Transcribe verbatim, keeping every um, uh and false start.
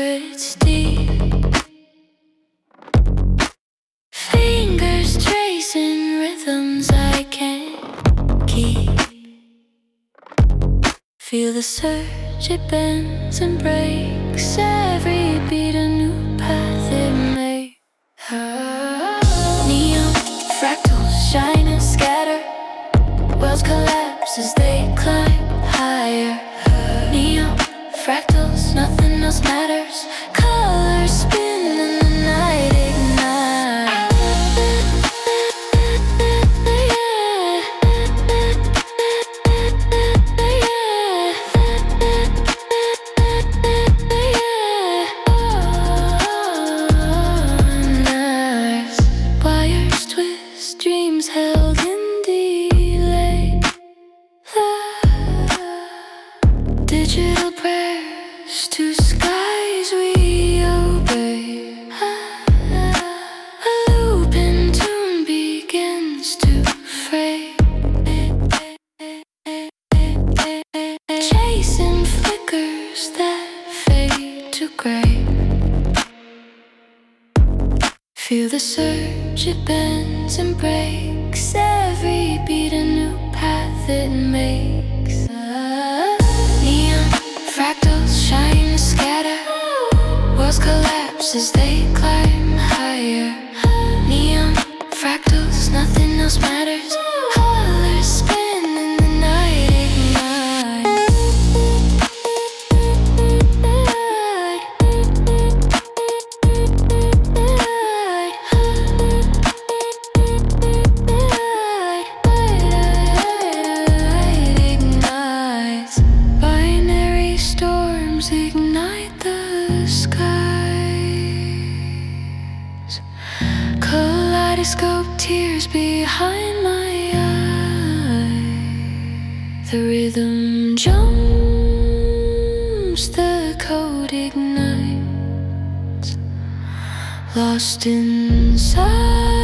secrets deep. Fingers tracing rhythms I can't keep. Feel the surge, it bends and breaks. Every beat a new path it makes. Neon fractals shine and scatter. Worlds collapse as they climb higher. Neon fractals, nothing else matters. Colors spin and the night ignites. Wires twist, dreams held in delay. Digital prayers to skies we obey. A loop in tune begins to fray. Chasing flickers that fade to gray. Feel the surge, it bends and breaks. Every beat a new path it makes. Neon fractals shine and scatter. Worlds collapse as they climb higher. Neon fractals, nothing else matters. Colors spin and the night ignites. Binary storms ignite the skies. Kaleidoscope tears behind my eyes. The rhythm jumps, the code ignites. Lost inside.